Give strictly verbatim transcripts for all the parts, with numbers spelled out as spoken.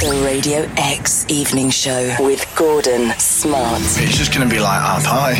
The Radio X Evening Show with Gordon Smart. It's just going to be like up high.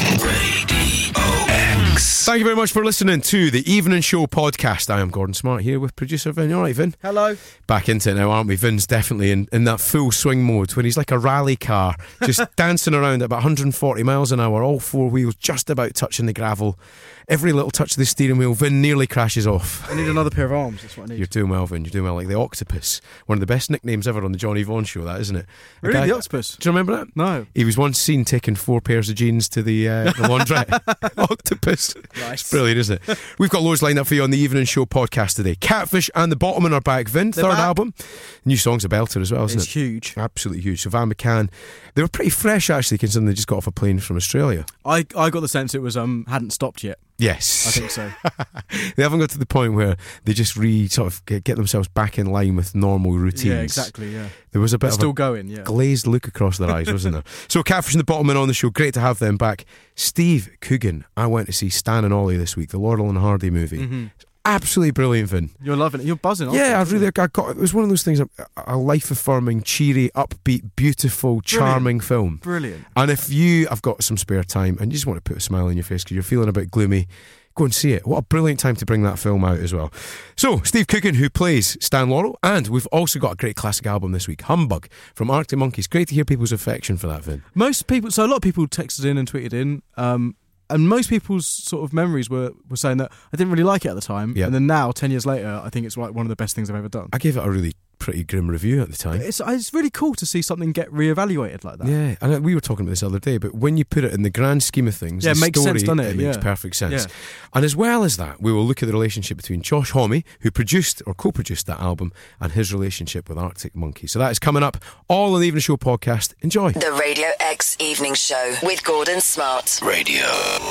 Radio X. Thank you very much for listening to the Evening Show podcast. I am Gordon Smart here with producer Vin. You all right, Vin? Hello. Back into it now, aren't we? Vin's definitely in, in that full swing mode when he's like a rally car, just dancing around at about one hundred forty miles an hour, all four wheels just about touching the gravel. Every little touch of the steering wheel, Vin nearly crashes off. I need another pair of arms, that's what I need. You're doing well, Vin. You're doing well. Like the Octopus. One of the best nicknames ever on the Johnny Vaughan show, that, isn't it? A Really, guy, the Octopus? Do you remember that? No. He was once seen taking four pairs of jeans to the, uh, the laundrette. Octopus. Nice. It's brilliant, isn't it? We've got loads lined up for you on the Evening Show podcast today. Catfish and the Bottommen are back, Vin. They're third back. album. New song's a belter as well, isn't It's it? huge. Absolutely huge. So Van McCann, they were pretty fresh actually, considering they just got off a plane from Australia. I, I got the sense it was um hadn't stopped yet. Yes. I think so. They haven't got to the point where they just re sort of get, get themselves back in line with normal routines. Yeah, exactly, yeah. There was a bit They're of still a going, yeah. glazed look across their eyes, wasn't there? So Catfish and the Bottommen on the show. Great to have them back. Steve Coogan, I went to see Stan and Ollie this week, the Laurel and Hardy movie. Mm-hmm. Absolutely brilliant, Vin. You're loving it. You're buzzing, aren't you? Yeah, I really I got it was one of those things, a, a life-affirming, cheery, upbeat, beautiful, charming film. Brilliant. And if you have got some spare time and you just want to put a smile on your face because you're feeling a bit gloomy, go and see it. What a brilliant time to bring that film out as well. So, Steve Coogan, who plays Stan Laurel, and we've also got a great classic album this week, Humbug, from Arctic Monkeys. Great to hear people's affection for that, Vin. Most people, so a lot of people texted in and tweeted in, um, and most people's sort of memories were, were saying that I didn't really like it at the time, Yeah. and then now, ten years later, I think it's like one of the best things I've ever done. I gave it a really pretty grim review at the time. It's, it's really cool to see something get reevaluated like that. Yeah, and we were talking about this the other day, but when you put it in the grand scheme of things, Yeah, the it makes story, sense, doesn't it? makes Yeah. perfect sense. Yeah. And as well as that, we will look at the relationship between Josh Homme, who produced or co-produced that album, and his relationship with Arctic Monkeys. So that is coming up all on the Evening Show podcast. Enjoy. The Radio X Evening Show with Gordon Smart. Radio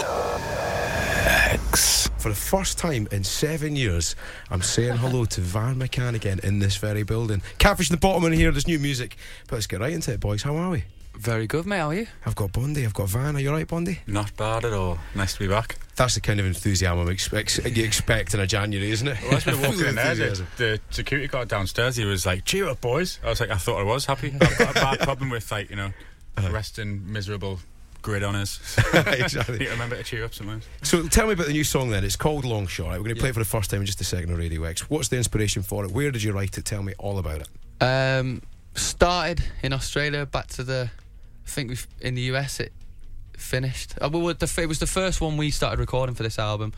X. For the first time in seven years, I'm saying hello to Van McCann again in this very building. Catfish and the Bottommen here, there's new music. But let's get right into it, boys. How are we? Very good, mate. How are you? I've got Bondi, I've got Van. Are you alright, Bondi? Not bad at all. Nice to be back. That's the kind of enthusiasm expect, you expect in a January, isn't it? Well, as we were walking in there, the, Enthusiasm. the security guard downstairs, he was like, "Cheer up, boys." I was like, I thought I was happy. I've got a bad problem with, like, you know, resting miserable grid on us. Exactly. Need to remember to cheer up sometimes. So tell me about the new song then. It's called Long Shot. Right? We're going to play it for the first time in just a second on Radio X. What's the inspiration for it? Where did you write it? Tell me all about it. Um, started in Australia, back to the, I think we've, in the U S it finished. Uh, well, the, it was the first one we started recording for this album.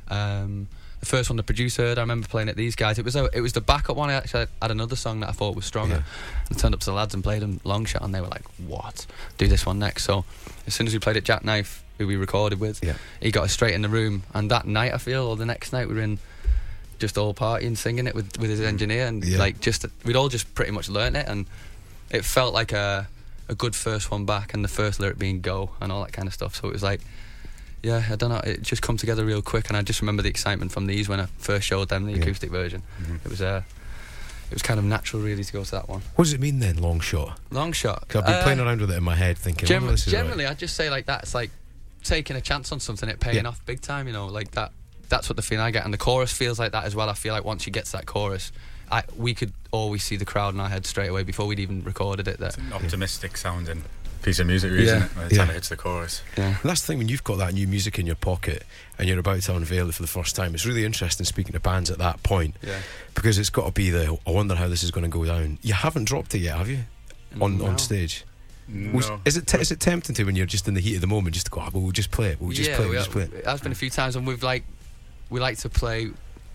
Um, the first one the producer heard, I remember playing it these guys. It was a, it was the backup one. I actually had another song that I thought was stronger. Yeah. I turned up to the lads and played them Long Shot, and they were like, "What? Do this one next." So as soon as we played it, Jack Knife, who we recorded with, Yeah. he got us straight in the room. And that night, I feel, or the next night, we were in just all partying, singing it with, with his engineer, and Yeah. like just we'd all just pretty much learnt it, and it felt like a a good first one back, and the first lyric being "go" and all that kind of stuff. So it was like, yeah, I don't know, it just come together real quick, and I just remember the excitement from these when I first showed them the Yeah. acoustic version. Mm-hmm. It was uh, it was kind of natural, really, to go to that one. What does it mean then, Long Shot? Long Shot. 'Cause I've been Uh, playing around with it in my head thinking, Gen- oh, this is generally, right. I'd just say like that. It's like taking a chance on something, it paying Yeah. off big time. You know, like that. That's what the feeling I get, and the chorus feels like that as well. I feel like once you get to that chorus, I, we could always see the crowd in our head straight away before we'd even recorded it. That It's an optimistic sounding piece of music, really, Yeah. isn't it? By the time Yeah. it hits the chorus. yeah. And that's the thing when you've got that new music in your pocket and you're about to unveil it for the first time. It's really interesting speaking to bands at that point, Yeah. because it's got to be the I wonder how this is going to go down. You haven't dropped it yet, have you? On No. on stage. Was- No. is it te- is it tempting to when you're just in the heat of the moment just to go, oh, well, we'll just play it, we'll just yeah, play it, we, we'll just play it. it has been a few times, and we've like we like to play.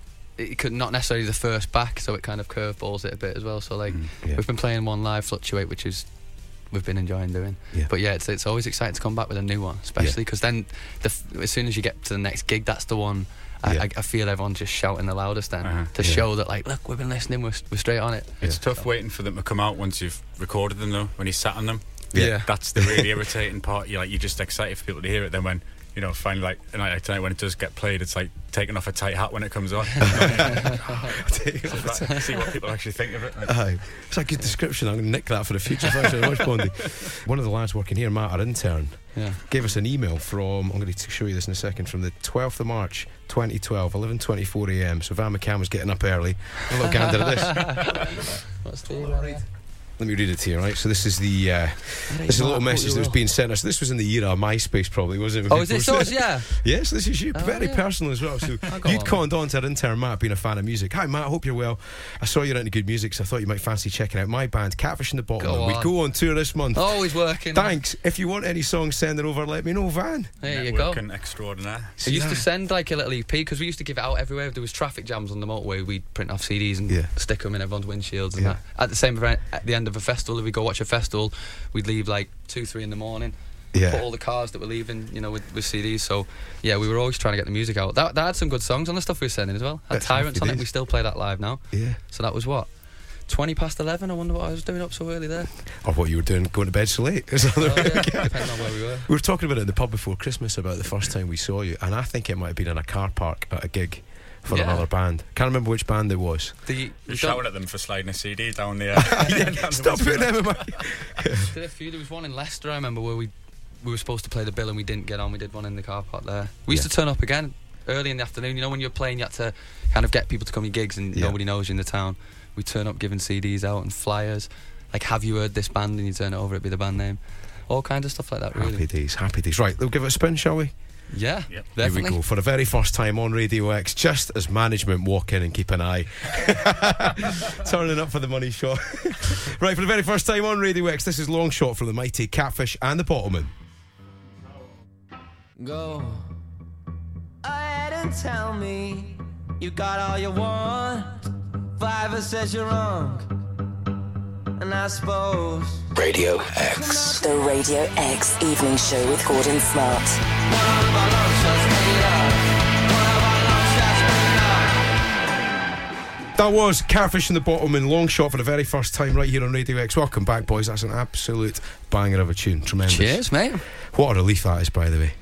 It could not necessarily the first back, so it kind of curveballs it a bit as well. So like Yeah. we've been playing one live, Fluctuate, which is we've been enjoying doing. Yeah. But yeah, it's it's always exciting to come back with a new one, especially because then the, f- as soon as you get to the next gig, that's the one. I, Yeah. I, I feel everyone's just shouting the loudest then Uh-huh. to Yeah. show that like, look, we've been listening, we're, we're straight on it. It's Yeah. tough waiting for them to come out once you've recorded them, though, when you sat on them. Yeah. That's the really irritating part. You're like, you're just excited for people to hear it. Then when, you know, finally, like, a night like tonight, when it does get played, it's like taking off a tight hat when it comes on. See what people actually think of it. Like, Aye. It's a good description. I'm going to nick that for the future. Thanks very much, Bondi. One of the lads working here, Matt, our intern, Yeah. gave us an email from, I'm going to show you this in a second, from the twelfth of March twenty twelve, eleven twenty-four a m. So Van McCann was getting up early. A little gander at this. What's the email? Let me read it to you, right? So this is the uh, this is a little message that was being sent us. This was in the era of MySpace, probably, wasn't it? Oh, is this us? Yeah. Yes, this is you. Oh, Very yeah. personal as well. So you'd conned on to our intern Matt, being a fan of music. Hi Matt, I hope you're well. I saw you're into good music, so I thought you might fancy checking out my band, Catfish in the Bottle. Go We on. go on tour this month. Always working. Thanks. If you want any songs, send it over. Let me know, Van. There you go. Networking extraordinaire. I used to send like a little E P because we used to give it out everywhere. If there was traffic jams on the motorway, we'd print off C Ds and Yeah. stick them in everyone's windshields and Yeah. that. At the same event, at the end of a festival, if we go watch a festival, we'd leave like two, three in the morning. Yeah. Put all the cars that were leaving, you know, with, with C Ds. So yeah, we were always trying to get the music out. That, that had some good songs on the stuff we were sending as well. Had That's Tyrants happy on it. days. We still play that live now. Yeah. So that was what, twenty past eleven. I wonder what I was doing up so early there. Or what you were doing, going to bed so late. Is Oh, another- yeah, depending on where we were. We were talking about it in the pub before Christmas about the first time we saw you, and I think it might have been in a car park at a gig for Yeah. another band. Can't remember which band it was. The, You we shouted done- at them for sliding a C D down the. Uh, down the Stop window. putting them in my. Did a few. There was one in Leicester, I remember, where we we were supposed to play the bill and we didn't get on. We did one in the car park there. We used Yeah. to turn up again early in the afternoon. You know, when you're playing, you had to kind of get people to come to your gigs and Yeah. nobody knows you in the town. We turn up giving C Ds out and flyers. Like, have you heard this band? And you turn it over, it'd be the band name. All kinds of stuff like that, really. Happy days, happy days. Right, we'll give it a spin, shall we? Yeah, Yep. definitely. Here we go. For the very first time on Radio X, just as management walk in and keep an eye. Turning up for the money shot. Right, for the very first time on Radio X, this is Long Shot from the mighty Catfish and the Bottlemen. Go ahead and tell me you got all you want. Fiverr says you're wrong, and I suppose Radio X. The Radio X Evening Show with Gordon Smart. one of our long shots made it up. One of our long shots made it up. That was Catfish and the Bottlemen, Long Shot for the very first time right here on Radio X. Welcome back, boys. That's an absolute banger of a tune. Tremendous. Cheers, mate. What a relief that is, by the way.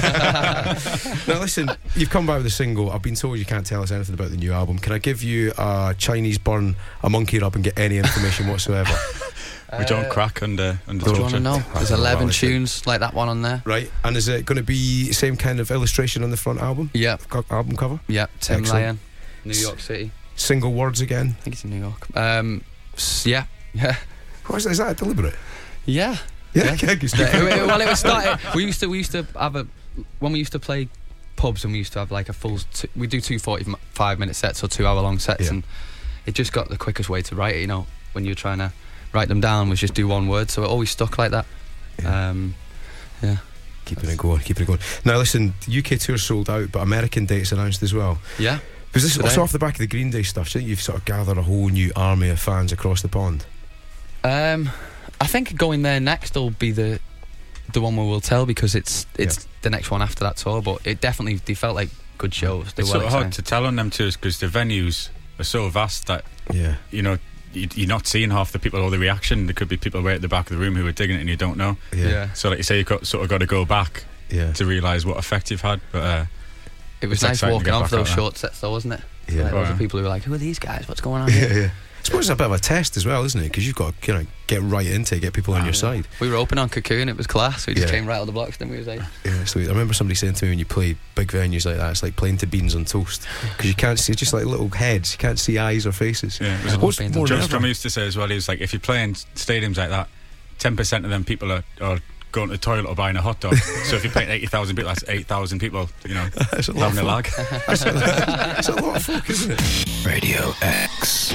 Now listen, you've come back with a single. I've been told you can't tell us anything about the new album. Can I give you a Chinese burn, a monkey rub, and get any information whatsoever? We don't crack under under Do you want torture. to know? There's That's eleven valid, tunes like that one on there. Right, and is it going to be same kind of illustration on the front album? Yep. Co- album cover? Yep. Tim Excellent. Lyon, New York City. Single words again? I think it's in New York. Um, s- yeah. Yeah. What is, is that deliberate? Yeah. Yeah, okay, good stuff. Yeah, it- well, it was started. We used to we used to have a when we used to play pubs and we used to have like a full. T- we do two forty-five minute sets or two hour long sets, Yeah. and it just got the quickest way to write it. You know, when you're trying to write them down, was just do one word. So it always stuck like that. Yeah. Um, yeah. Keeping it going, keeping it going. Now listen, U K tour sold out, but American dates announced as well. Yeah. Because this is Today. also off the back of the Green Day stuff. So you've sort of gathered a whole new army of fans across the pond. Um, I think going there next will be the the one where we'll tell because it's it's Yeah. the next one after that tour. But it definitely they felt like good shows. They It's were sort of hard exciting. to tell on them tours because the venues are so vast that Yeah. you know you- you're not seeing half the people or the reaction. There could be people way at the back of the room who are digging it and you don't know. Yeah. Yeah. So like you say, you got, sort of got to go back Yeah. to realise what effect you've had. But uh, It was It's nice exciting to walking get on back for those out there. short sets, though, wasn't it? Yeah. Like, Oh, loads of yeah. people who were like, "Who are these guys? What's going on?" Yeah, here?" yeah. I suppose it's a bit of a test as well, isn't it? Because you've got to, you know, get right into it, get people on your side. We were open on Cocoon. It was class. We just Yeah. came right out of the blocks. Then we was like, Yeah, sweet. I remember somebody saying to me when you play big venues like that, it's like playing to beans on toast because you can't see, it's just like little heads. You can't see eyes or faces. yeah, it was What's beans more on Joe nerve-wracking? Strummer used to say as well, he was like, if you're playing stadiums like that, ten percent of them people are, are going to the toilet or buying a hot dog. So if you're playing eighty thousand people, that's eight thousand people, you know, That's a lot having of a lag. That's a, that's a lot of folk, isn't it? Radio X.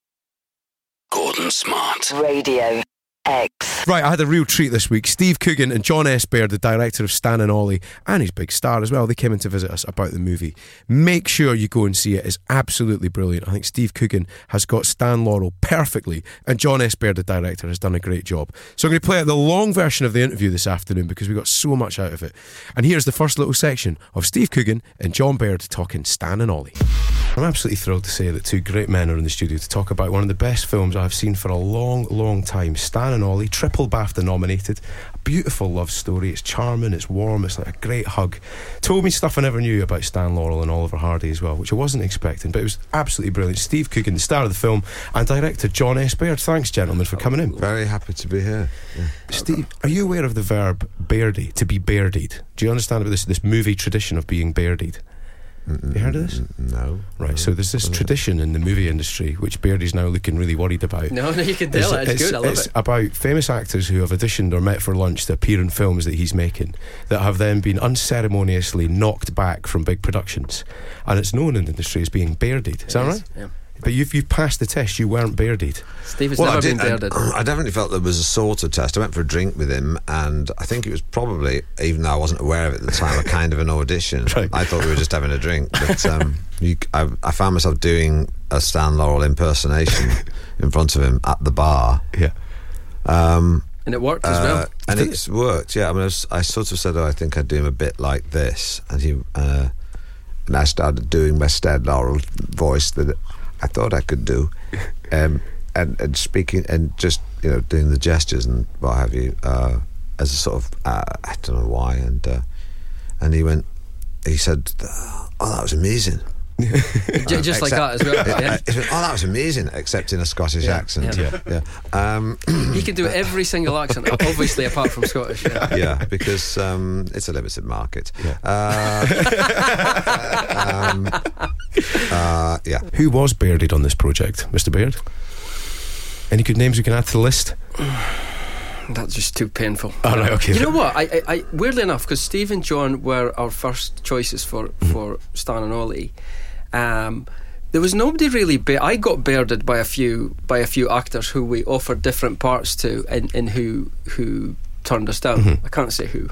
Gordon Smart. Radio X. Right, I had a real treat this week. Steve Coogan and John S. Baird, the director of Stan and Ollie, and his big star as well, they came in to visit us about the movie. Make sure you go and see it. It's absolutely brilliant. I think Steve Coogan has got Stan Laurel perfectly, and John S. Baird, the director, has done a great job. So I'm going to play out the long version of the interview this afternoon because we got so much out of it. And here's the first little section of Steve Coogan and John Baird talking Stan and Ollie. I'm absolutely thrilled to say that two great men are in the studio to talk about one of the best films I've seen for a long, long time. Stan and Ollie, triple BAFTA nominated. A beautiful love story. It's charming, it's warm, it's like a great hug. Told me stuff I never knew about Stan Laurel and Oliver Hardy as well, which I wasn't expecting, but it was absolutely brilliant. Steve Coogan, the star of the film, and director John S. Baird. Thanks, gentlemen, for coming in. Very happy to be here. Yeah. Steve, are you aware of the verb beardy, to be beardied? Do you understand about this, this movie tradition of being beardied? Have you heard of this? No. Right, no. so there's this tradition in the movie industry which Beardy's now looking really worried about. No, no, you can tell it. It's, it's good. I love it's it. about famous actors who have auditioned or met for lunch to appear in films that he's making that have then been unceremoniously knocked back from big productions. And it's known in the industry as being beardied. Is It that is, right? yeah. But you've, you've passed the test, you weren't beardied. Steve has Well, I, never did, been bearded. I, I definitely felt there was a sort of test. I went for a drink with him, and I think it was probably, even though I wasn't aware of it at the time, a kind of an audition. Right. I thought we were just having a drink, but um, you, I, I found myself doing a Stan Laurel impersonation in front of him at the bar. Yeah. Um, And it worked as uh, well. and it's worked, yeah. I mean, I, was, I sort of said, oh, I think I'd do him a bit like this, and he, uh, and I started doing my Stan Laurel voice that I thought I could do, um, and and speaking and just you know doing the gestures and what have you, uh, as a sort of uh, I don't know why, and uh, and he went, he said, oh, that was amazing. J- just like that as well. Yeah. He went, oh, that was amazing, except in a Scottish Yeah, accent. yeah. yeah. Um, He can do every single accent, obviously, apart from Scottish. Yeah. yeah, because um, it's a limited market. Yeah. Uh, um, uh, yeah. Who was bearded on this project, Mister Beard? Any good names we can add to the list? That's just too painful. Oh, right, okay. You know what? I, I, I weirdly enough, because Steve and John were our first choices for, Mm-hmm. for Stan and Ollie, um, there was nobody really. Ba- I got bearded by a few by a few actors who we offered different parts to, and, and who who turned us down. Mm-hmm. I can't say who.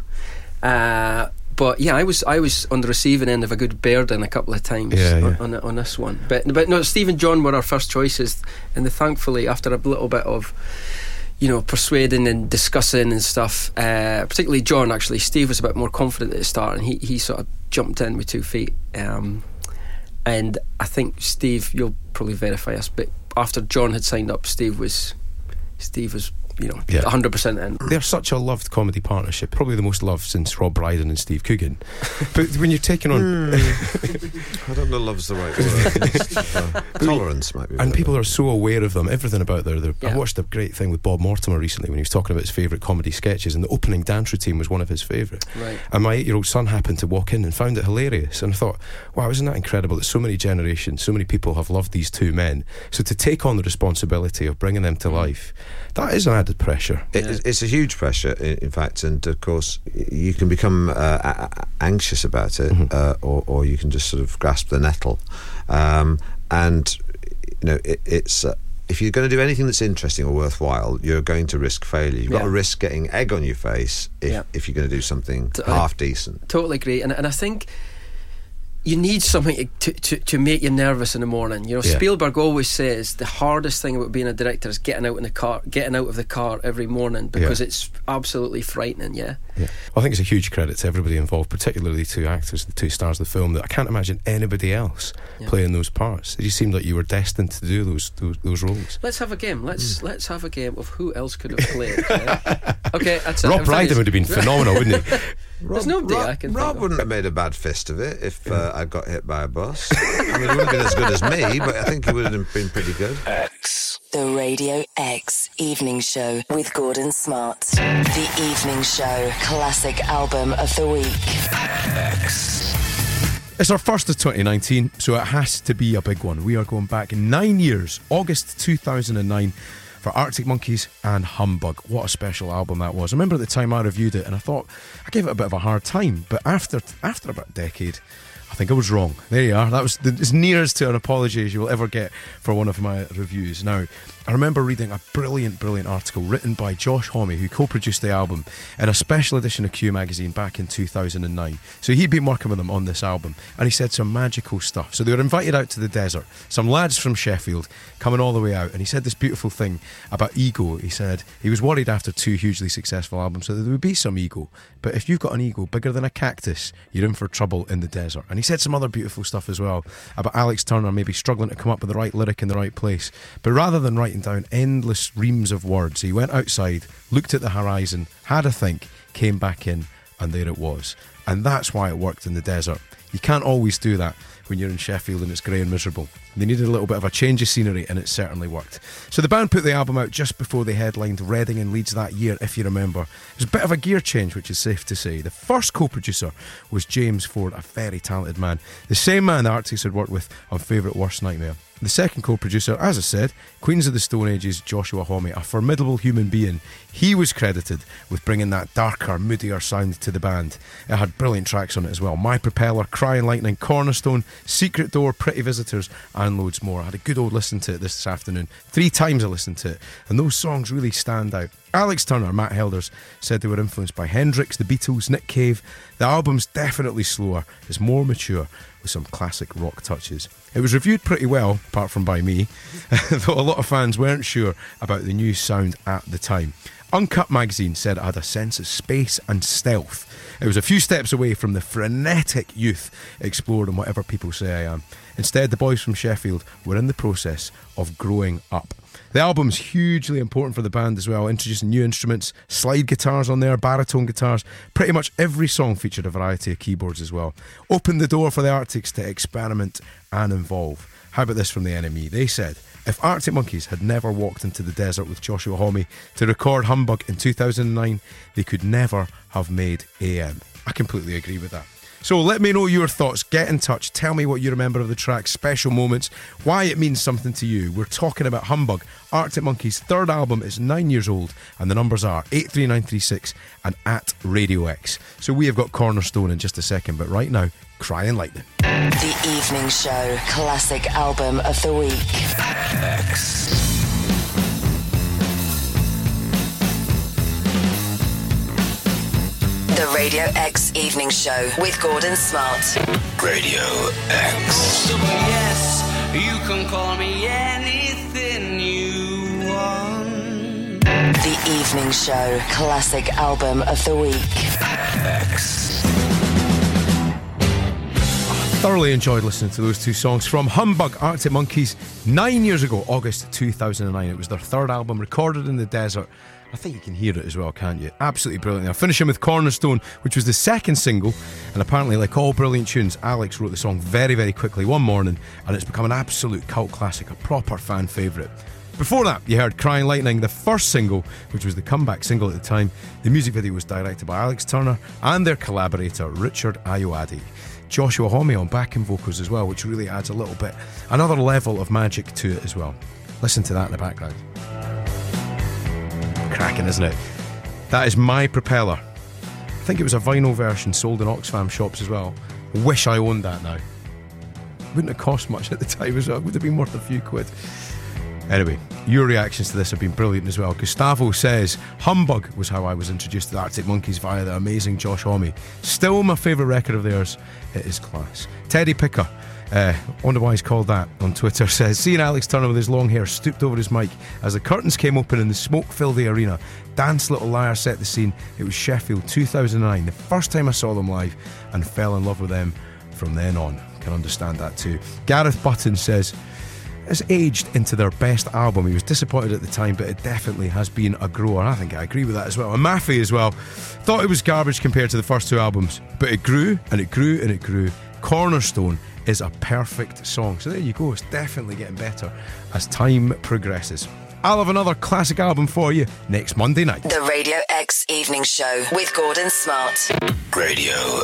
Uh, But yeah, I was I was on the receiving end of a good bearding a couple of times Yeah, on, yeah. on on this one. But but no, Steve and John were our first choices, and they, thankfully, after a little bit of, you know, persuading and discussing and stuff, uh, particularly John, actually, Steve was a bit more confident at the start, and he, he sort of jumped in with two feet. Um, and I think Steve, you'll probably verify us, but after John had signed up, Steve was Steve was. You know, Yeah. one hundred percent in. They're such a loved comedy partnership, probably the most loved since Rob Brydon and Steve Coogan. But when you're taking on... I don't know love's the right word. uh, tolerance might be. And better. people are so aware of them, everything about their... their Yeah. I watched a great thing with Bob Mortimer recently when he was talking about his favourite comedy sketches, and the opening dance routine was one of his favourite. Right. And my eight-year-old son happened to walk in and found it hilarious. And I thought, wow, isn't that incredible that so many generations, so many people have loved these two men. So to take on the responsibility of bringing them to life, that is an added pressure. It, It's a huge pressure, in, in fact, and of course you can become uh, a- a- anxious about it, Mm-hmm. uh, or, or you can just sort of grasp the nettle. Um, and you know, it, it's uh, if you're going to do anything that's interesting or worthwhile, you're going to risk failure. You've got Yeah. to risk getting egg on your face if, Yeah. if you're going to do something T- half decent. Totally agree, and and I think you need something to, to, to make you nervous in the morning. You know, Yeah. Spielberg always says the hardest thing about being a director is getting out in the car, getting out of the car every morning, because Yeah. it's absolutely frightening. Yeah, Yeah. I think it's a huge credit to everybody involved, particularly the two actors, the two stars of the film, that I can't imagine anybody else Yeah. playing those parts. It just seemed like you were destined to do those those, those roles. let's have a game. Let's Mm. let's have a game of who else could have played. Yeah? Okay, that's it. Rob I'm Brydon finished. would have been phenomenal, wouldn't he? There's nobody Rob, I can Rob think of. wouldn't have made a bad fist of it if uh, I got hit by a bus. I mean, he wouldn't have been as good as me, but I think he would have been pretty good. X. The Radio X Evening Show with Gordon Smart. The Evening Show Classic Album of the Week. X. It's our first of twenty nineteen, so it has to be a big one. We are going back nine years, August two thousand nine, for Arctic Monkeys and Humbug. What a special album that was. I remember at the time I reviewed it and I thought I gave it a bit of a hard time, but after after about a decade, I think I was wrong. There you are. That was the, as near as to an apology as you will ever get for one of my reviews. Now, I remember reading a brilliant, brilliant article written by Josh Homme, who co-produced the album, in a special edition of Q magazine back in two thousand nine. So he'd been working with them on this album, and he said some magical stuff. So they were invited out to the desert, some lads from Sheffield coming all the way out, and he said this beautiful thing about ego. He said he was worried after two hugely successful albums that there would be some ego, but if you've got an ego bigger than a cactus, you're in for trouble in the desert. And he said some other beautiful stuff as well about Alex Turner maybe struggling to come up with the right lyric in the right place, but rather than writing down endless reams of words, he went outside, looked at the horizon, had a think, came back in, and there it was. And that's why it worked in the desert. You can't always do that when you're in Sheffield and it's grey and miserable. They needed a little bit of a change of scenery, and it certainly worked. So the band put the album out just before they headlined Reading and Leeds that year, if you remember. It was a bit of a gear change, which is safe to say. The first co-producer was James Ford, a very talented man. The same man the Arctics had worked with on Favourite Worst Nightmare. The second co-producer, as I said, Queens of the Stone Age's Joshua Homme, a formidable human being. He was credited with bringing that darker, moodier sound to the band. It had brilliant tracks on it as well. My Propeller, Crying Lightning, Cornerstone, Secret Door, Pretty Visitors, and loads more. I had a good old listen to it this afternoon. Three times I listened to it, and those songs really stand out. Alex Turner, Matt Helders, said they were influenced by Hendrix, the Beatles, Nick Cave. The album's definitely slower, it's more mature, with some classic rock touches. It was reviewed pretty well, apart from by me, though a lot of fans weren't sure about the new sound at the time. Uncut magazine said it had a sense of space and stealth. It was a few steps away from the frenetic youth explored in Whatever People Say I Am. Instead, the boys from Sheffield were in the process of growing up. The album's hugely important for the band as well, introducing new instruments, slide guitars on there, baritone guitars. Pretty much every song featured a variety of keyboards as well. Opened the door for the Arctics to experiment and evolve. How about this from the N M E? They said, if Arctic Monkeys had never walked into the desert with Joshua Homme to record Humbug in two thousand nine, they could never have made A M. I completely agree with that. So let me know your thoughts. Get in touch. Tell me what you remember of the track, special moments, why it means something to you. We're talking about Humbug. Arctic Monkeys' third album is nine years old, and the numbers are eight three nine three six and at Radio X. So we have got Cornerstone in just a second, but right now, Crying Lightning. The Evening Show, classic album of the week. X. The Radio X Evening Show with Gordon Smart. Radio X. Yes, you can call me anything you want. The Evening Show, classic album of the week. X. Thoroughly enjoyed listening to those two songs from Humbug, Arctic Monkeys, nine years ago, August two thousand nine. It was their third album, recorded in the desert. I think you can hear it as well, can't you? Absolutely brilliant. Now, finishing with Cornerstone, which was the second single, and apparently, like all brilliant tunes, Alex wrote the song very, very quickly one morning, and it's become an absolute cult classic, a proper fan favourite. Before that, you heard Crying Lightning, the first single, which was the comeback single at the time. The music video was directed by Alex Turner and their collaborator, Richard Ayoade. Joshua Homme on backing vocals as well, which really adds a little bit, another level of magic to it as well. Listen to that in the background. Cracking, isn't it? That is My Propeller. I think it was a vinyl version sold in Oxfam shops as well. Wish I owned that now. Wouldn't have cost much at the time as well. Would have been worth a few quid. Anyway, your reactions to this have been brilliant as well. Gustavo says, Humbug was how I was introduced to the Arctic Monkeys via the amazing Josh Homme. Still my favourite record of theirs. It is class. Teddy Picker, uh, wonder why he's called that, on Twitter says, seeing Alex Turner with his long hair stooped over his mic as the curtains came open and the smoke filled the arena. Dance Little Liar set the scene. It was Sheffield two thousand nine, the first time I saw them live, and fell in love with them from then on. Can understand that too. Gareth Button says, it's aged into their best album. He was disappointed at the time, but it definitely has been a grower. I think I agree with that as well. And Maffey as well thought it was garbage compared to the first two albums, but it grew and it grew and it grew. Cornerstone is a perfect song. So there you go. It's definitely getting better as time progresses. I'll have another classic album for you next Monday night. The Radio X Evening Show with Gordon Smart. Radio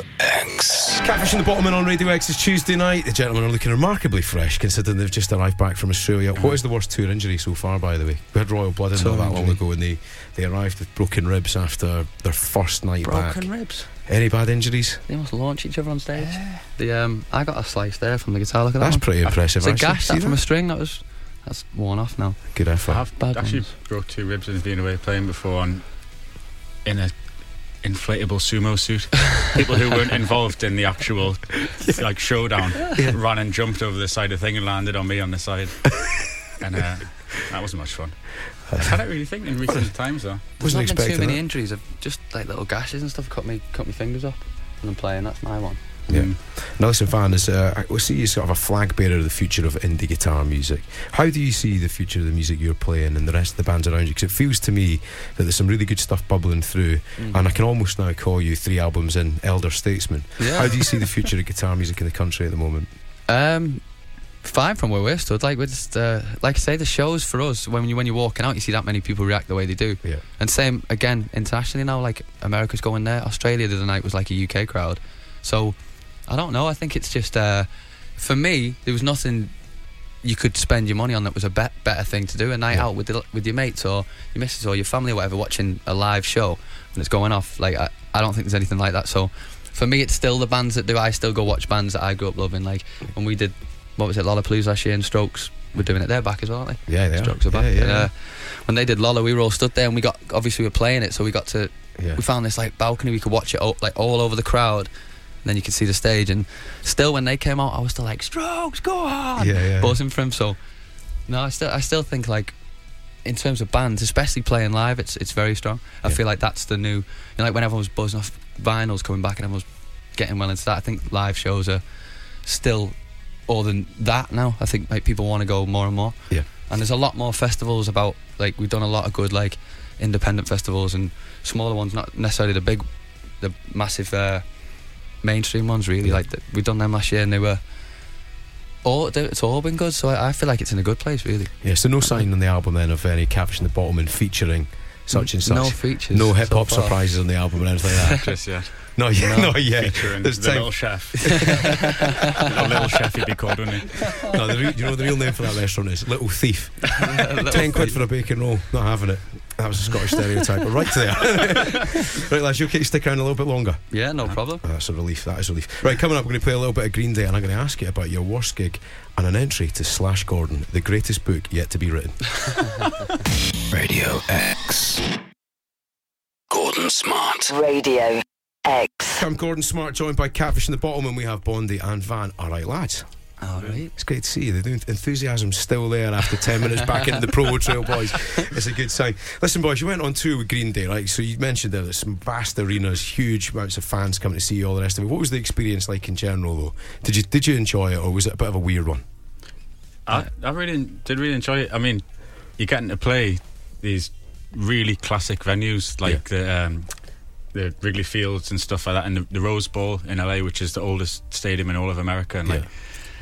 X. Catfish in the Bottom on Radio X is Tuesday night. The gentlemen are looking remarkably fresh considering they've just arrived back from Australia. What is the worst tour injury so far, by the way? We had Royal Blood in not that long ago, and they, they arrived with broken ribs after their first night broken back. Broken ribs? Any bad injuries? They must launch each other on stage. Yeah. The um, I got a slice there from the guitar. Look at that. That's one. pretty impressive. It's a gash that that from a string. That was that's worn off now. Good effort. I've Bad actually ones. broke two ribs and been away playing before on in a inflatable sumo suit. People who weren't involved in the actual yeah. like showdown yeah. ran and jumped over the side of the thing and landed on me on the side. And uh, that wasn't much fun. I can't really think in recent times though. Wasn't expecting too many that. injuries. I've just like little gashes and stuff. Cut me, cut my fingers up when I'm playing. That's my one. Yeah. Mm. Now listen, Van, is, uh, we see you sort of a flag bearer of the future of indie guitar music. How do you see the future of the music you're playing and the rest of the bands around you? Because it feels to me that there's some really good stuff bubbling through, mm. and I can almost now call you three albums in Elder Statesman. Yeah. How do you see the future of guitar music in the country at the moment? Um, fine from where we're stood. Like, we're just, uh, like I say, the shows for us, when you when you're walking out, you see that many people react the way they do. Yeah. And same again internationally now. Like America's going there. Australia the other night was like a U K crowd. So I don't know. I think it's just uh, for me, there was nothing you could spend your money on that was a bet better thing to do. A night Yeah. out with the, with your mates or your missus or your family or whatever, watching a live show and it's going off. Like I, I don't think there's anything like that. So. For me, it's still the bands that do. I still go watch bands that I grew up loving. Like when we did, what was it, Lollapalooza last year, and Strokes were doing it. They're back as well, aren't they? Yeah, they Strokes are. are back. Yeah, yeah, and, uh, yeah. when they did Lolla, we were all stood there, and we got obviously we were playing it, so we got to. Yeah. We found this like balcony we could watch it all, like all over the crowd, and then you could see the stage. And still, when they came out, I was still like, Strokes, go on, Yeah, yeah. buzzing for him. So no, I still, I still think like. In terms of bands, especially playing live, it's it's very strong. I Yeah. feel like that's the new, you know, like when everyone was buzzing off vinyls coming back and everyone was getting well into that. I think live shows are still more than that now. I think like people want to go more and more. Yeah. And there's a lot more festivals about, like we've done a lot of good like independent festivals and smaller ones, not necessarily the big, the massive uh, mainstream ones really. Yeah. Like the, we've done them last year and they were. All, it's all been good, so I, I feel like it's in a good place, really. Yeah, so no sign on the album then of any Catfish in the Bottom and featuring such and such. No features. No hip hop so far. surprises on the album or anything like that. Just yet. Not yet. No. Not yet. Featuring There's the time- little chef. The little chef he'd be called, wouldn't he? No, the re- you know the real name for that restaurant is Little Thief. Ten quid for a bacon roll. Not having it. That was a Scottish stereotype. But right there. Right, lads, you okay to stick around a little bit longer? Yeah, no problem. Oh, that's a relief. That is a relief. Right, coming up, we're going to play a little bit of Green Day, and I'm going to ask you about your worst gig and an entry to Slash Gordon, the greatest book yet to be written. Radio X. Gordon Smart. Radio X. I'm Gordon Smart, joined by Catfish in the Bottom, and we have Bondi and Van. All right, lads. All right. It's great to see you. The enthusiasm's still there after ten minutes back into the Promo Trail, boys. It's a good sign. Listen, boys, you went on tour with Green Day, right? So you mentioned there there's some vast arenas, huge amounts of fans coming to see you, all the rest of it. What was the experience like in general, though? Did you did you enjoy it, or was it a bit of a weird one? I, I really did really enjoy it. I mean, you're getting to play these really classic venues like Yeah. the um, the Wrigley Fields and stuff like that, and the, the Rose Bowl in L A, which is the oldest stadium in all of America, and like. Yeah.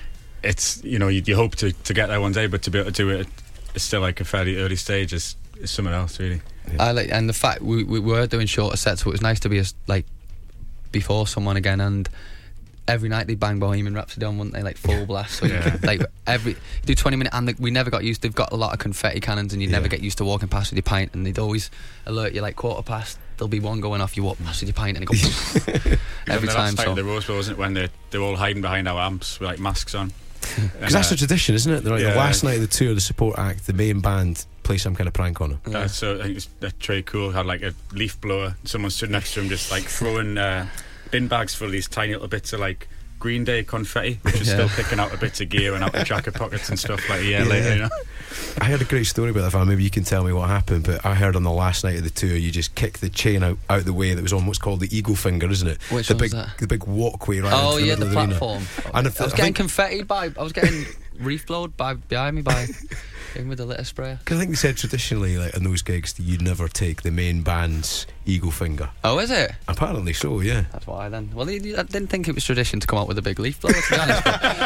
It's, you know, you, you hope to, to get there one day, but to be able to do it it's still like a fairly early stage is, is something else, really. I like, and the fact we, we were doing shorter sets, so it was nice to be as, like before someone again. And every night they bang Bohemian Rhapsody on, wouldn't they? Like full blast. So you Yeah. could, like every do twenty minute, and the, we never got used. They've got a lot of confetti cannons, and you would Yeah. never get used to walking past with your pint. And they'd always alert you like quarter past. There'll be one going off. You walk past with your pint, and it goes every the time. Last night So at the Rose Bowl, wasn't it, when they they're all hiding behind our amps with like masks on? Because that's uh, a tradition, isn't it? Like yeah. the last night of the tour, the support act, the main band play some kind of prank on them. Uh, so I think it's, uh, Trey Cool had like a leaf blower. Someone stood next to him, just like throwing uh, bin bags full of these tiny little bits of like Green Day confetti, which is Yeah. still picking out a bits of gear and out the jacket pockets and stuff like a year Yeah. later. You know, I heard a great story about that, Van. Maybe you can tell me what happened, but I heard on the last night of the tour you just kicked the chain out, out the way that was on what's called the Eagle Finger, isn't it? Which the one was big that? the big walkway right oh into the yeah, middle the of the platform. And if I was I getting think- confetti by. I was getting reef blowed by behind me by him with a litter sprayer. Because I think they said traditionally, like in those gigs, that you'd never take the main band's Eagle Finger. Oh, is it? Apparently so, yeah. That's why then. Well, I didn't think it was tradition to come out with a big leaf blower, to be honest.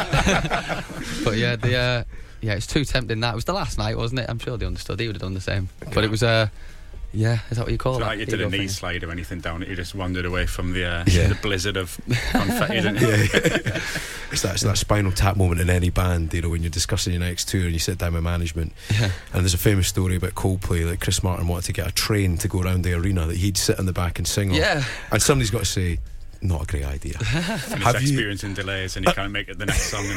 But, but yeah, the uh, yeah, it's too tempting. That it was the last night, wasn't it? I'm sure they understood. He would have done the same. But it was uh, yeah, is that what you call it's it? not like you did a Eagle knee finger. slide or anything down it. You just wandered away from the uh, Yeah. the blizzard of confetti. Didn't you? Yeah, yeah. It's that, it's that spinal tap moment in any band, you know, when you're discussing your next tour and you sit down with management. Yeah. And there's a famous story about Coldplay that Chris Martin wanted to get a train to go around the arena that he'd sit in the back and sing on. Yeah. And somebody's got to say, not a great idea. And Have it's you- experiencing delays and you can't make it the next song.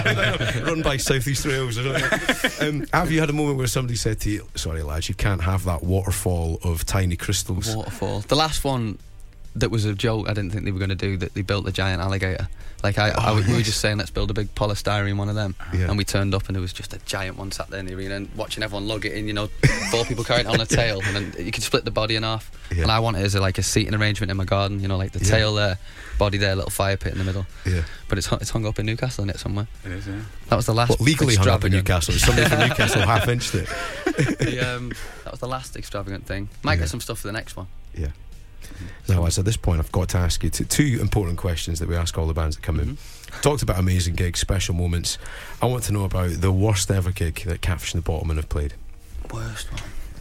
And Run by South East Rails or something. Um, have you had a moment where somebody said to you, sorry lads, you can't have that waterfall of tiny crystals? Waterfall. The last one that was a joke. I didn't think they were going to do that. They built a giant alligator. Like I, I Oh, we were yes. just saying, let's build a big polystyrene one of them. Yeah. And we turned up and there was just a giant one sat there in the arena and watching everyone lug it in. You know, four people carrying it on a tail, and then you could split the body in half. Yeah. And I want it as a, like a seating arrangement in my garden. You know, like the Yeah. tail there, body there, little fire pit in the middle. Yeah. But it's hu- it's hung up in Newcastle, in it somewhere. it is, yeah. That was the last. What, legally hung up in extravagant- Newcastle? Somebody from Newcastle half inched it. the, um, that was the last extravagant thing. Might Yeah. get some stuff for the next one. Yeah. Now, lads, at this point, I've got to ask you t- two important questions that we ask all the bands that come in. Mm-hmm. Talked about amazing gigs, special moments. I want to know about the worst ever gig that Catfish and the Bottlemen have played. Worst one.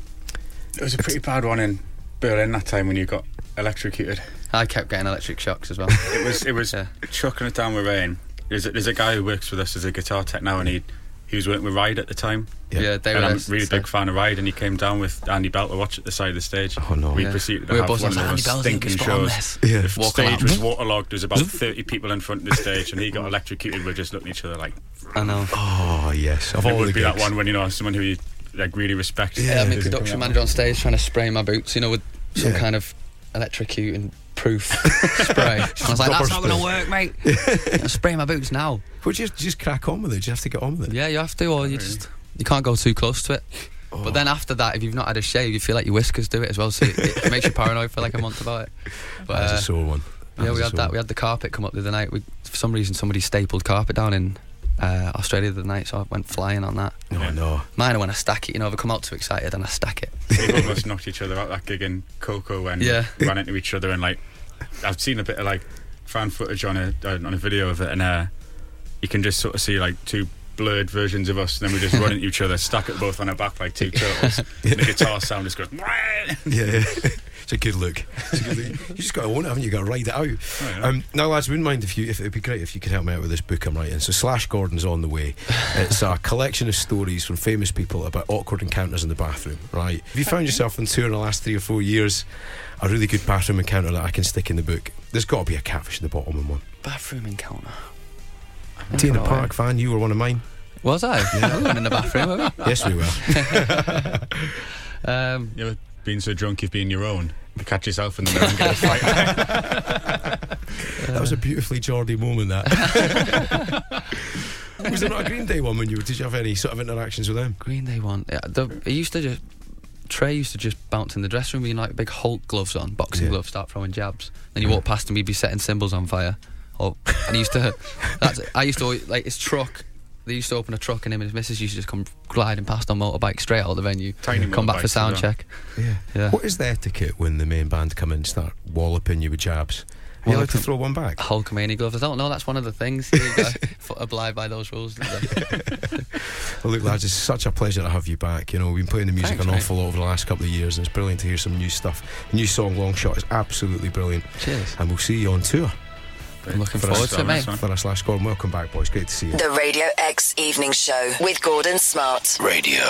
It was a pretty bad one in Berlin that time when you got electrocuted. I kept getting electric shocks as well. It was it was Yeah. chucking it down with rain. There's a, there's a guy who works with us as a guitar tech now, and he he was working with Ride at the time. Yeah, they and were I'm a really so- big fan of Ride, and he came down with Andy Bell to watch at the side of the stage. Oh, no. We Yeah. proceeded to We were have buzzing, one of like, those Andy Bell's gonna be stinking spot on shows. this. Yeah. The Walking stage out. was waterlogged. There was about thirty people in front of the stage, and he got electrocuted. We're just looking at each other like, I know. Oh, yes. Of it all the would be that gigs. one when you know someone who you like really respect. Yeah, I'm a is production coming out. manager on stage trying to spray my boots, you know, with some Yeah. kind of electrocuting proof spray. And I was like, Rubber that's not going to spray. work, mate. I'm spraying my boots now. Would you just, just crack on with it? Do you have to get on with it? Yeah, you have to, or you just you can't go too close to it. Oh. But then after that, if you've not had a shave, you feel like your whiskers do it as well, so it, it makes you paranoid for like a month about it. But That's uh, a sore one. That yeah, was we a had sore that. one. We had the carpet come up the other night. We, for some reason, somebody stapled carpet down in uh, Australia the other night, so I went flying on that. Oh, no. Mine, when I stack it, you know, if I come out too excited and I stack it. We almost knocked each other out that gig in Coco when Yeah. we ran into each other, and like I've seen a bit of like fan footage on a uh, on a video of it, and uh, you can just sort of see like two blurred versions of us, and then we just run into each other, stuck it both on our back like two turtles. And the guitar sound just goes. Yeah, yeah. It's a good look. It's a good look. You just got to own it, haven't you? You got to ride it out. Oh, yeah. Um, now, lads, wouldn't mind if you. If it'd be great if you could help me out with this book I'm writing. So, Slash Gordon's on the way. It's a collection of stories from famous people about awkward encounters in the bathroom. Right? If you found yourself on tour in the last three or four years, a really good bathroom encounter that I can stick in the book. There's got to be a Catfish in the Bottlemen one. Bathroom encounter. Tina know, Park fan, you were one of mine. Was I? Yeah. We went in the bathroom, were we? Yes, we were. Um, You ever been so drunk you've been your own? You catch yourself in the mirror and get a fight. That was a beautifully Geordie moment. That was there not a Green Day one when you were? Did you have any sort of interactions with them? Green Day one. Yeah, the, it used to just. Trey used to just bounce in the dressing room, being like big Hulk gloves on, boxing Yeah. gloves, start throwing jabs. Then you walk past him, he'd be setting cymbals on fire. Or and he used to. That's, I used to always, like his truck. They used to open a truck, and him and his missus used to just come gliding past on motorbike straight out of the venue. Tiny come back for motorbikes as sound well. check. Yeah. Yeah. What is the etiquette when the main band come in and start walloping you with jabs? Are you allowed to Walloping- throw one back? Hulkamania gloves. I don't know. That's one of the things. You got to abide by those rules. Well, look, lads, it's such a pleasure to have you back. You know, we've been playing the music Thanks, an mate. awful lot over the last couple of years, and it's brilliant to hear some new stuff. The new song, Long Shot, is absolutely brilliant. Cheers. And we'll see you on tour. I'm looking For forward us, to it, mate. one. For us, Slash Gordon, welcome back, boys. Great to see you. The Radio X Evening Show with Gordon Smart. Radio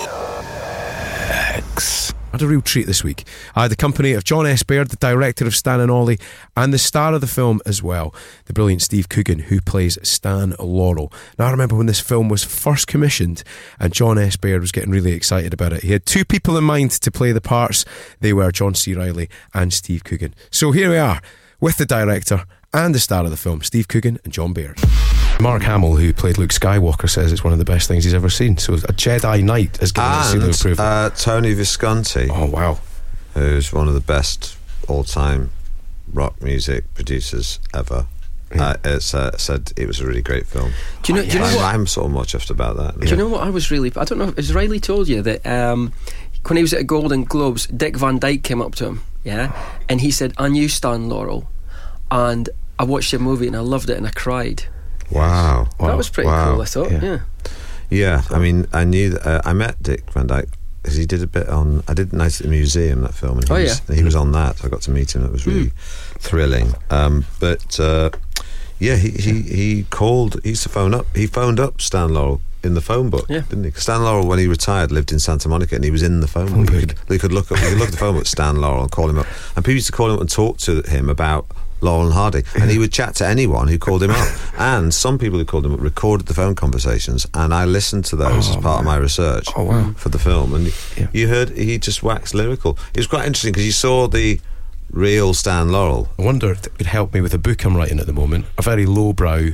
X. I had a real treat this week. I had the company of John S. Baird, the director of Stan and Ollie, and the star of the film as well, the brilliant Steve Coogan, who plays Stan Laurel. Now, I remember when this film was first commissioned and John S. Baird was getting really excited about it. He had two people in mind to play the parts. They were John C. Reilly and Steve Coogan. So here we are, with the director and the star of the film, Steve Coogan and John Baird. Mark Hamill, who played Luke Skywalker, says it's one of the best things he's ever seen. So a Jedi Knight has given it a seal of And approval. uh, Tony Visconti, Oh, wow. who's one of the best all-time rock music producers ever, uh, it's, uh, said it was a really great film. Do you know? Do you know I'm, what? I'm sort of more chuffed about that. Do you know what I was really? I don't know. Has Riley told you that um, when he was at the Golden Globes, Dick Van Dyke came up to him, yeah, and he said, "I knew Stan Laurel, and I watched your movie and I loved it and I cried." Wow. That was pretty Wow. cool. I thought, Yeah. yeah. Yeah, I mean, I knew that, uh, I met Dick Van Dyke because he did a bit on. I did Night at the Museum, that film, and he, Oh, was, yeah. he was on that. I got to meet him. It was really thrilling. Um, but uh, yeah, he, he he called. He used to phone up. He phoned up Stan Laurel in the phone book, Yeah. didn't he? 'Cause Stan Laurel, when he retired, lived in Santa Monica, and he was in the phone, Phone book. You book. could, you could look up. You could look at the phone book, Stan Laurel, and call him up. And people used to call him up and talk to him about Laurel and Hardy, and he would chat to anyone who called him up. And some people who called him up recorded the phone conversations, and I listened to those Oh, as part of my research Oh, wow. for the film. And Yeah. you heard he just waxed lyrical. It was quite interesting because you saw the real Stan Laurel. I wonder if it could help me with a book I'm writing at the moment. A very lowbrow,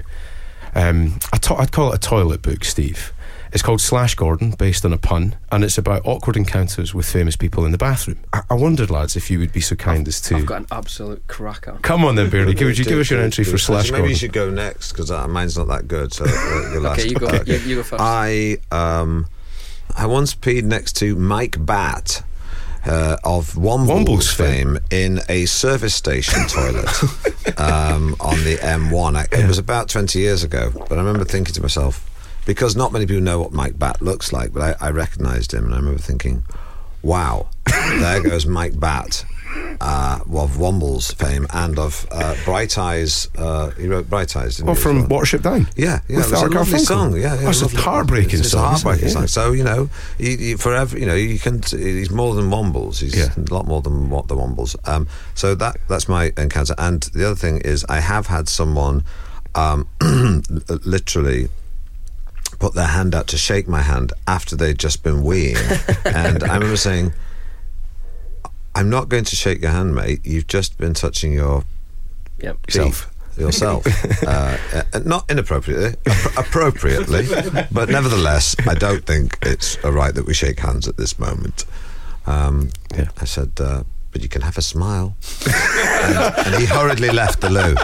um, I to- I'd call it a toilet book, Steve. It's called Slash Gordon, based on a pun, and it's about awkward encounters with famous people in the bathroom. I, I wondered, lads, if you would be so kind as to... I've got an absolute cracker. Come on then, Beardy, give, would you Do- give us your do- entry do- for Slash Maybe Gordon? you should go next because uh, mine's not that good. So uh, your last. Okay, you go. Okay. You, you go first. I um, I once peed next to Mike Batt, uh, of Wombles, Wombles fame in a service station toilet um, on the M one. I, it was about twenty years ago, but I remember thinking to myself, because not many people know what Mike Batt looks like, but I, I recognised him, and I remember thinking, wow, there goes Mike Batt. Uh, of Wombles fame and of uh, Bright Eyes. Uh, he wrote Bright Eyes, didn't Oh, he? from Watership Down? Yeah, yeah. With It was a Art lovely Garfunkel. song. Yeah, yeah. Oh, it's a lovely- heartbreaking it's, song, It's a isn't it? heartbreaking Yeah. song. So, you know, you, you, forever, you know, you can. He's more than Wombles. He's Yeah. a lot more than what the Wombles. Um, so that that's my encounter. And the other thing is, I have had someone um, literally put their hand out to shake my hand after they'd just been weeing, and I remember saying, I'm not going to shake your hand, mate. You've just been touching your Yep. yourself. Yourself. uh, uh, not inappropriately, appro- appropriately, but nevertheless, I don't think it's a right that we shake hands at this moment. Um, Yeah. I said, uh, but you can have a smile. and, and he hurriedly left the loo.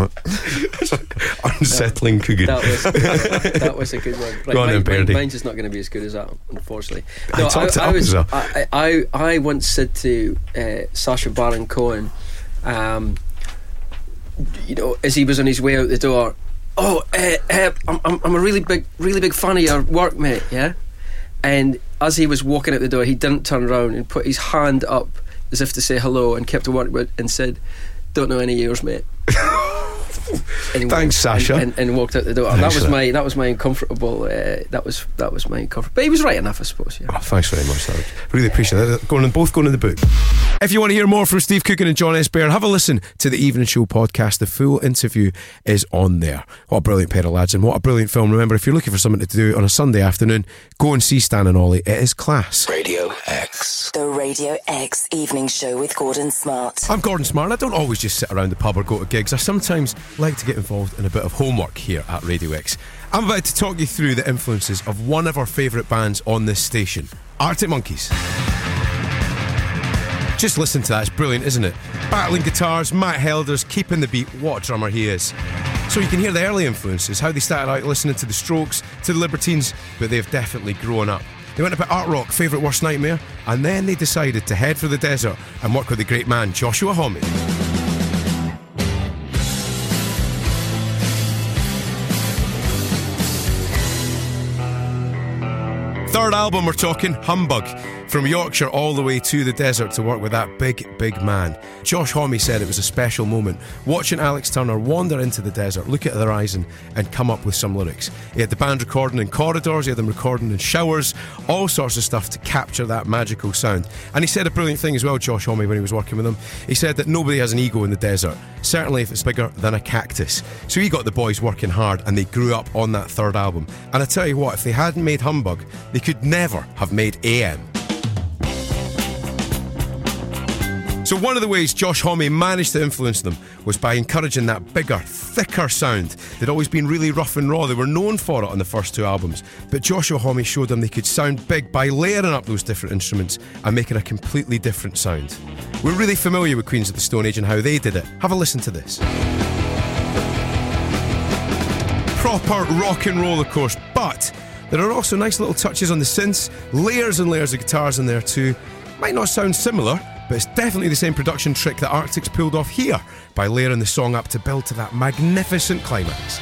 Unsettling Coogan. That was that was a good one. Right, Go on mine, then, mine, Beardy. mine's just not going to be as good as that, unfortunately. I talked it I, up was, as well. I, I, I once said to uh, Sacha Baron Cohen, um, you know, as he was on his way out the door, oh, uh, uh, I'm, I'm, I'm a really big, really big fan of your work, mate. Yeah, and as he was walking out the door, he didn't turn around and put his hand up as if to say hello, and kept to work with and said, "Don't know any of yours, mate." And he Thanks, walked- Sacha. and, and, and walked out the door. Thanks that was for that. my that was my uncomfortable. Uh, that was that was my uncomfortable. But he was right enough, I suppose. Yeah. Oh, thanks very much, Sarge. Really appreciate that. Going in, both going in the book. If you want to hear more from Steve Coogan and John S. Baird, have a listen to the Evening Show podcast. The full interview is on there. What a brilliant pair of lads, and what a brilliant film. Remember, if you're looking for something to do on a Sunday afternoon, go and see Stan and Ollie. It is class. Radio X. The Radio X Evening Show with Gordon Smart. I'm Gordon Smart. I don't always just sit around the pub or go to gigs. I sometimes like to get involved in a bit of homework here at Radio X. I'm about to talk you through the influences of one of our favourite bands on this station, Arctic Monkeys. Just listen to that, it's brilliant, isn't it? Battling guitars, Matt Helders, keeping the beat. What a drummer he is. So you can hear the early influences, how they started out listening to the Strokes, to the Libertines, but they've definitely grown up. They went a bit art rock, favourite worst nightmare, and then they decided to head for the desert and work with the great man Joshua Homme. Third album we're talking, Humbug. From Yorkshire all the way to the desert to work with that big, big man. Josh Homme said it was a special moment watching Alex Turner wander into the desert, look at the horizon and come up with some lyrics. He had the band recording in corridors, he had them recording in showers, all sorts of stuff to capture that magical sound. And he said a brilliant thing as well, Josh Homme, when he was working with them. He said that nobody has an ego in the desert, certainly if it's bigger than a cactus. So he got the boys working hard and they grew up on that third album. And I tell you what, if they hadn't made Humbug, they could never have made A M. So one of the ways Josh Homme managed to influence them was by encouraging that bigger, thicker sound. They'd always been really rough and raw. They were known for it on the first two albums. But Joshua Homme showed them they could sound big by layering up those different instruments and making a completely different sound. We're really familiar with Queens of the Stone Age and how they did it. Have a listen to this. Proper rock and roll, of course, but there are also nice little touches on the synths, layers and layers of guitars in there too. Might not sound similar, but it's definitely the same production trick that Arctic's pulled off here by layering the song up to build to that magnificent climax.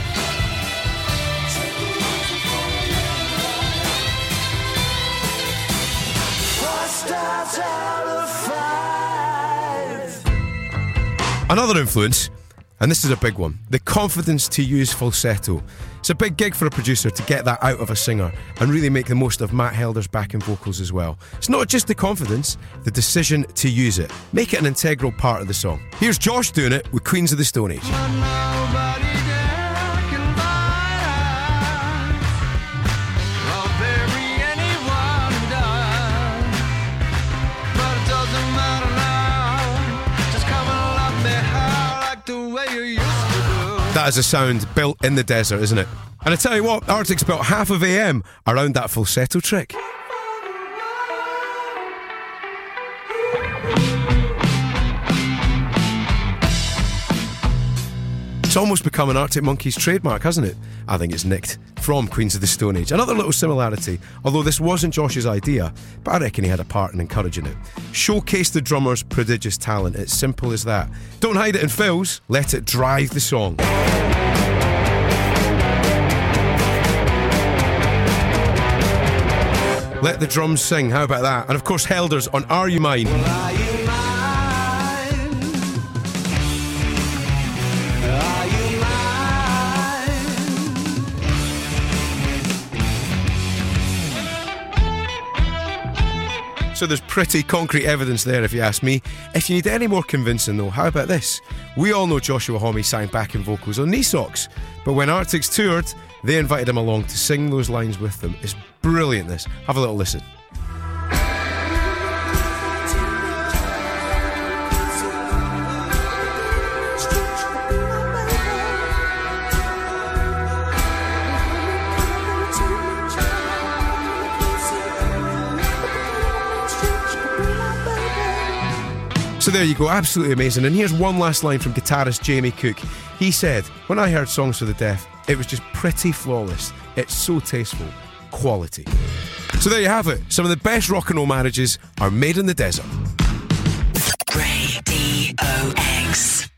Another influence, and this is a big one, the confidence to use falsetto. It's a big gig for a producer to get that out of a singer and really make the most of Matt Helder's backing vocals as well. It's not just the confidence, the decision to use it. Make it an integral part of the song. Here's Josh doing it with Queens of the Stone Age. That is a sound built in the desert, isn't it? And I tell you what, Arctic's built half of A M around that falsetto trick. almost become an Arctic Monkeys trademark, hasn't it? I think it's nicked from Queens of the Stone Age. Another little similarity, although this wasn't Josh's idea, but I reckon he had a part in encouraging it. Showcase the drummer's prodigious talent. It's simple as that. Don't hide it in fills, let it drive the song. Let the drums sing, how about that? And of course Helders on Are You Mine? Well, are you mine? Are you mine? So there's pretty concrete evidence there if you ask me. If you need any more convincing though, how about this? We all know Joshua Homme sang backing vocals on Knee Socks, but when Arctics toured, they invited him along to sing those lines with them. It's brilliant, this. Have a little listen. So there you go, absolutely amazing. And here's one last line from guitarist Jamie Cook. He said, when I heard Songs for the Deaf, it was just pretty flawless. It's so tasteful. Quality. So there you have it. Some of the best rock and roll marriages are made in the desert. Radio X.